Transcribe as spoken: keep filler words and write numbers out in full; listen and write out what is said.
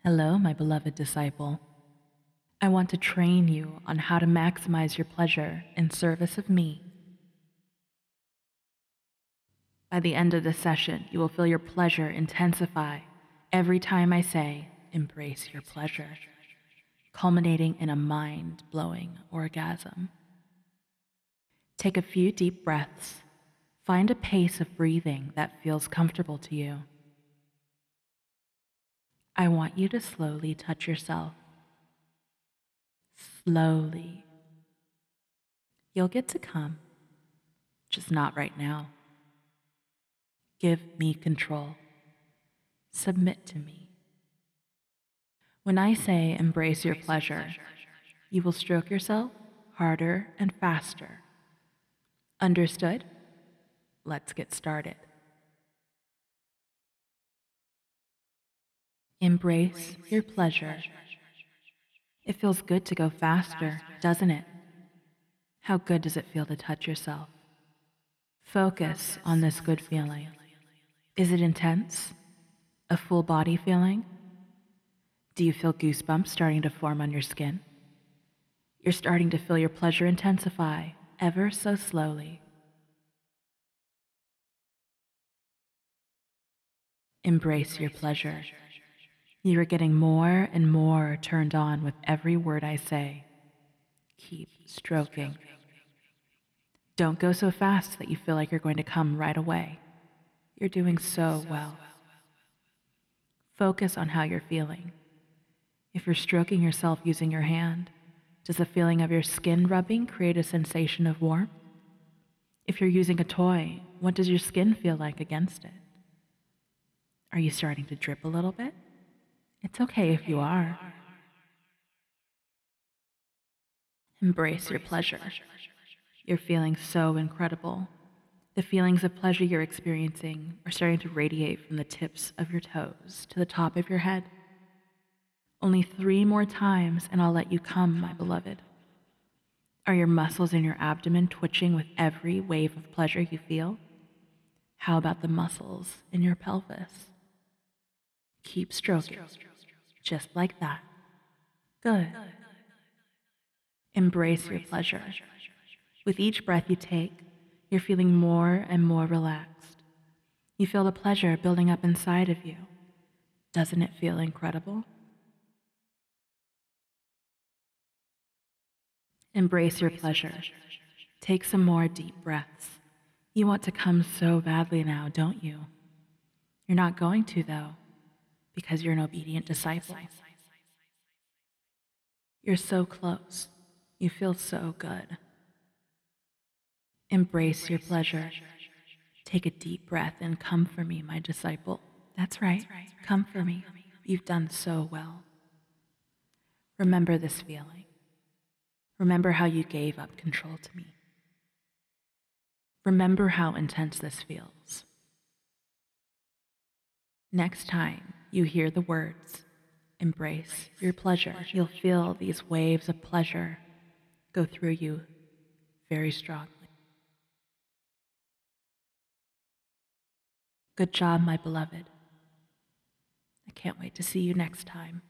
Hello, my beloved disciple. I want to train you on how to maximize your pleasure in service of me. By the end of the session, you will feel your pleasure intensify every time I say, embrace your pleasure, culminating in a mind-blowing orgasm. Take a few deep breaths. Find a pace of breathing that feels comfortable to you. I want you to slowly touch yourself. Slowly. You'll get to come, just not right now. Give me control. Submit to me. When I say embrace your pleasure, you will stroke yourself harder and faster. Understood? Let's get started. Embrace your pleasure. It feels good to go faster, doesn't it? How good does it feel to touch yourself? Focus on this good feeling. Is it intense? A full body feeling? Do you feel goosebumps starting to form on your skin? You're starting to feel your pleasure intensify ever so slowly. Embrace your pleasure. You are getting more and more turned on with every word I say. Keep stroking. Don't go so fast that you feel like you're going to come right away. You're doing so well. Focus on how you're feeling. If you're stroking yourself using your hand, does the feeling of your skin rubbing create a sensation of warmth? If you're using a toy, what does your skin feel like against it? Are you starting to drip a little bit? It's okay if you are. Embrace your pleasure. You're feeling so incredible. The feelings of pleasure you're experiencing are starting to radiate from the tips of your toes to the top of your head. Only three more times and I'll let you come, my beloved. Are your muscles in your abdomen twitching with every wave of pleasure you feel? How about the muscles in your pelvis? Keep stroking, just like that. Good. Embrace your pleasure. With each breath you take, you're feeling more and more relaxed. You feel the pleasure building up inside of you. Doesn't it feel incredible? Embrace your pleasure. Take some more deep breaths. You want to come so badly now, don't you? You're not going to, though, because you're an obedient disciple. You're so close. You feel so good. Embrace your pleasure. Take a deep breath and come for me, my disciple. That's right. Come for me. You've done so well. Remember this feeling. Remember how you gave up control to me. Remember how intense this feels. Next time you hear the words, embrace your pleasure, you'll feel these waves of pleasure go through you very strongly. Good job, my beloved. I can't wait to see you next time.